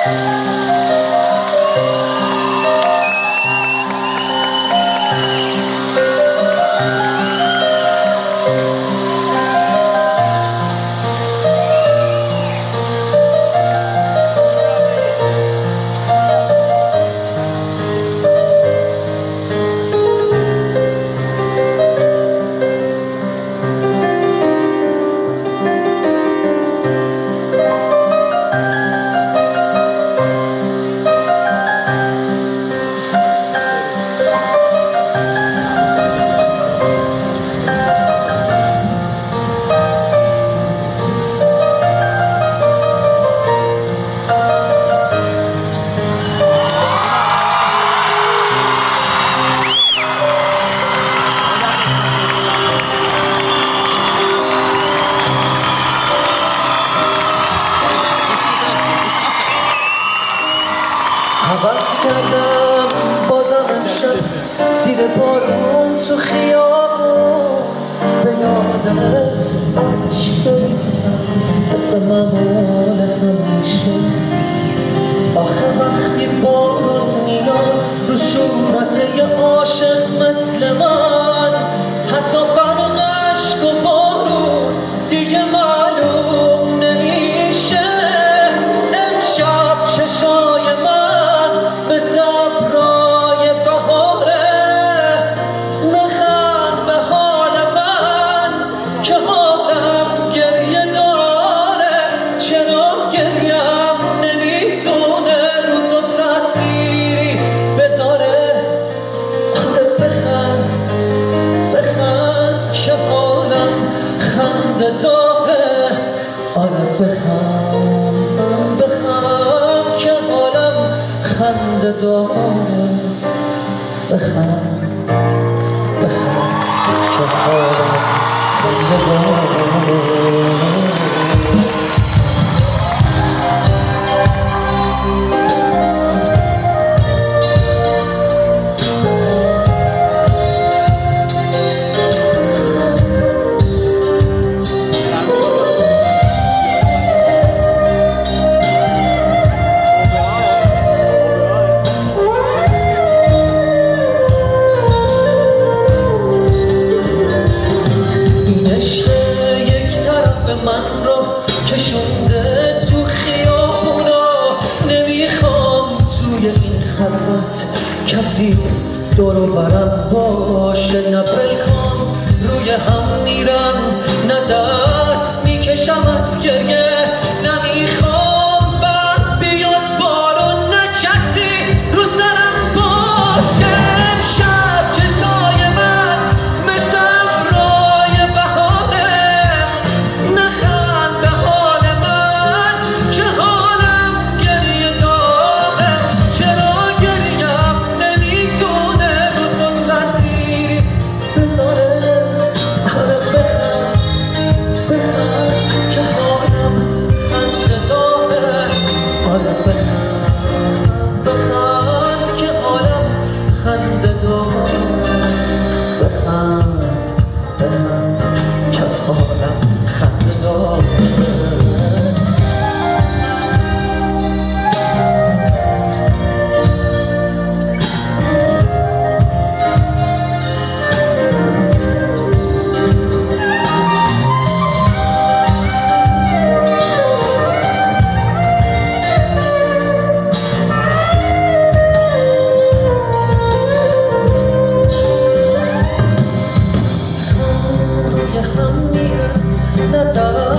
عوض کردم بازم امشب زیر بارون تو خیابون به یادت عشق بریزم طبق معمول همیشه. آخه وقتی بارون میاد رو صورت یه عاشق مثل من، حتی فرق عشق و بارون دیگه معلوم نمیشه. امشب چشای من به صبرای بهاره، نخند به حال من که حالم گریه داره. چرا گریم نمیتونه رو تو تأثیری بذاره؟ آره بخند بخند که حالم خنده داره. آره بخند بخند که حالم خنده داره. بخند بخند که حالم خنده داره. من رو کشونده تو خیابونا، نمیخوام توی این خلوت کسی دور و برم باشه. نه پلکان روی هم میرن، نه دست میکشم از گریه. نمیخوام بعد بیاد بارون، نه کسی رو سرم باشه. امشب چشای من مثل ابرای بهاره، نخند به حال من که حالم گریه داره. چرا گریم نمیتونه رو تو تأثیری بذاره؟ آره بخند بخند که حالم خنده داره. آره بخند بخند که حالم خنده داره. بخند بخند که حالم خنده داره. روی هم میرن، نه